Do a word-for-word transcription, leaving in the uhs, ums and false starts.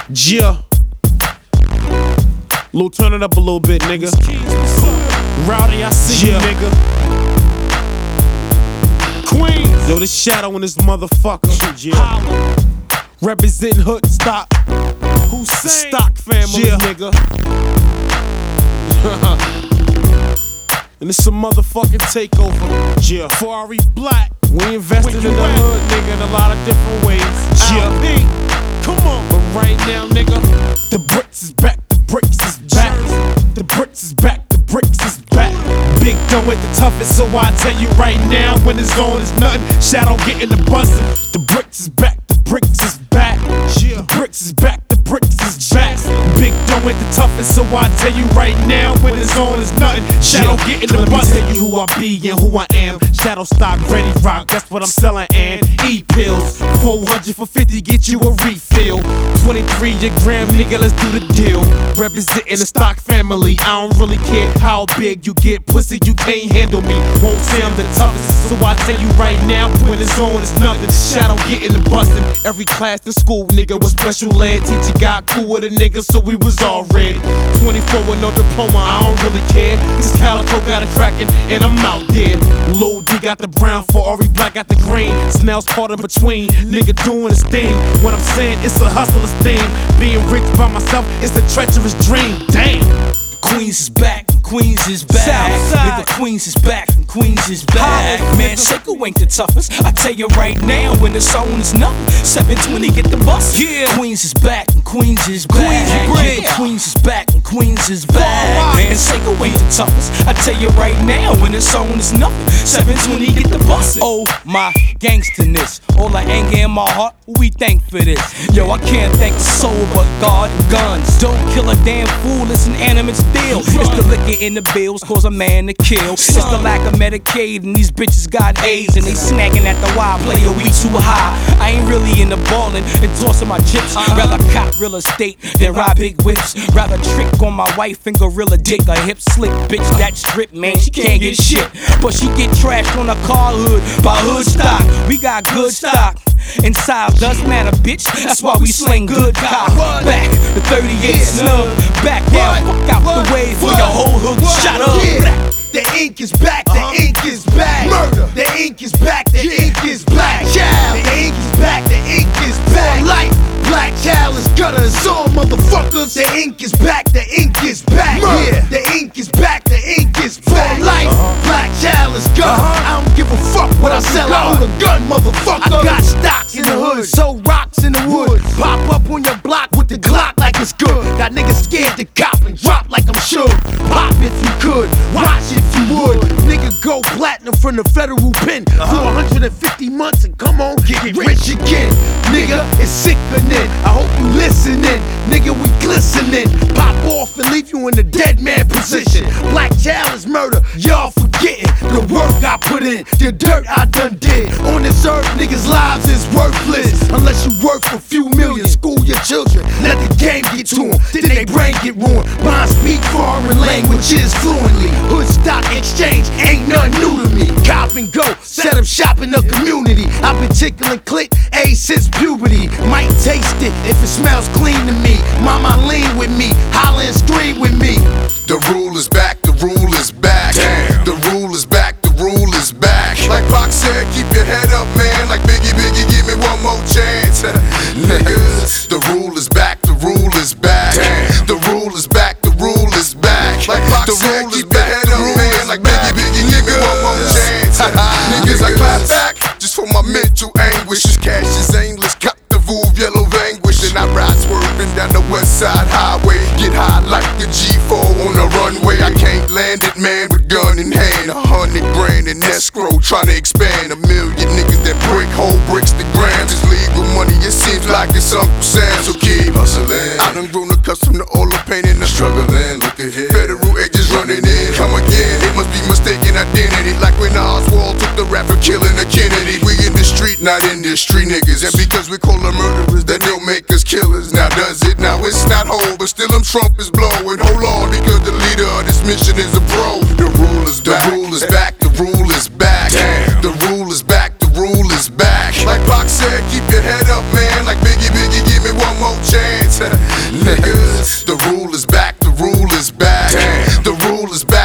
Yeah. Lil, turn it up a little bit, nigga. Rowdy, I see Yeah. you, nigga. Queens. Yo, this Shadow in this motherfucker. Yeah. Holla. Representing Hood Stock. Hussein. Stock family, Yeah. nigga. And it's a motherfucking takeover. Yeah. Before I read black. We invested in Where the you at? hood, nigga, in a lot of different ways. Yeah. Yeah. P. Come on. But right now, nigga, the bricks is back, the bricks is back. The bricks is back, the bricks is back. Big Doe ain't the toughest, so I tell you right now, when it's on, it's nothing. Shadow getting the buzzing. The bricks is back, the bricks is back. The bricks is back, the bricks is back. Big Doe ain't the toughest, so I tell you right now, when it's on, it's nothing. Shadow getting the buzzing. Let me tell you who I be and who I am. Shadow Stock, Ready Rock, that's what I'm selling. And E-pills, four hundred for fifty, get you a refill. twenty-three a gram, nigga, let's do the deal. Representing the Stock family, I don't really care how big you get. Pussy, you can't handle me. Won't say I'm the toughest, so I tell you right now, when it's on, it's nothing. Shadow getting the bustin'. Every class in school, nigga, was special ed. Teacher got cool with a nigga, so we was all ready. twenty-four with no diploma, I don't really care. This Calico got it crackin', and I'm out there. Lil D got the brown, for Ori Black got the green. Snell's caught in between, nigga doing his thing. What I'm saying, it's a hustler's thing. Being rich by myself, it's a treacherous dream. Damn. Queens is back, Queens is back. Southside. Nigga, Queens is back, Queens is back. Holla, Man, nigga. Seiko ain't the toughest. I tell you right now, when the song is nothing, seven twenty get the bus. Yeah. Queens is back, Queens is back. Queens is great. Yeah, Queens is back, Queens is back. Forward. Man, Seiko ain't the toughest. I tell you right now, when the song is nothing, seven twenty get the bus. Oh my gangsterness, all the anger in my heart, we thank for this. Yo, I can't thank the soul, but God and guns. Don't kill a damn fool, it's an animate still. It's the liquor in the bills, cause a man to kill. It's the lack of Medicaid, and these bitches got AIDS, and they snagging at the wild player, we too high. I ain't really into ballin' and tossing my chips. Rather cop real estate than ride big whips. Rather trick on my wife and gorilla dick. A hip slick bitch that strip, man, she can't get shit. But she get trashed on a car hood by hood stock. We got good stock. Inside does matter, bitch. That's why we sling good cock. Back the thirty-eight snub. Back down, fuck out the way for your whole hood shot up. Yeah. The ink is back, the uh-huh. ink is back. Murder. The ink is back, the yeah. ink is black. Child. The ink is back, the ink is back. Light. Black child is gutter and all motherfuckers. The ink is back, the ink is back. Yeah. The ink is back, the ink is back. Light. Uh-huh. Black child is gutter. Uh-huh. I don't give a fuck what I sell. I own a gun, motherfucker. I got stocks in the hood, so rocks in the wood. Pop up on your block with the Glock like it's good. Got niggas scared to cop and drop like I'm sure. Pop if you could, watch if you would. Nigga go platinum from the federal pen for one hundred fifty months and come on, get rich again. Nigga, it's sickening. I hope you listening. Nigga, we glistening. Pop off and leave you in the dead man position. Black child is murder, y'all forgetting the work I put in, the dirt I done did. On this earth, niggas' lives is worthless unless you work for a few million. School your children, let the game get to them, then they brain get ruined. Mine speak foreign languages fluently. Hood stock exchange ain't nothing new to me. Cop and go, set up shop in the community. I've been tickling click A since puberty. Might taste it if it smells clean to me. Mama lean with me, holla and scream with me. The rule is back, the rule is back. Damn. The rule is back, the rule is back. Like Pac said, keep your head up, man. Like Biggie, Biggie, give me one more chance. Niggas, the rule is back, the rule is back. Damn. The rule is back, the rule is back. Like Pac the said, rule keep your head up, man. Like Biggie, Biggie, give me one more chance. Niggas, I clap back just for my mental anguish. This cash is aimless, cut the Vuv, yellow vanquish. And I ride swerving down the west side highway. Get high like the G four on the runway. I can't land it, man, with gun in hand. A hundred grand in escrow, trying to expand. A million niggas that break whole bricks to grams. It's legal money, it seems like it's Uncle Sam. So keep hustling. I done grown accustomed to all the pain and the struggling. Look ahead, federal agents running in. Come again, it must be mistaken identity. Like when Oswald took the rap for killing a Kennedy. We in the street, not industry niggas. And because we call them murderers, that don't make us killers. Now does it? Now it's not whole, but still them Trump is blowing. Hold on, because the leader of this mission is a pro. The rule is back, the rule is back, the rule is back. Damn. The rule is back, the rule is back. Like Pac said, keep your head up, man. Like Biggie, Biggie, give me one more chance. rule is back.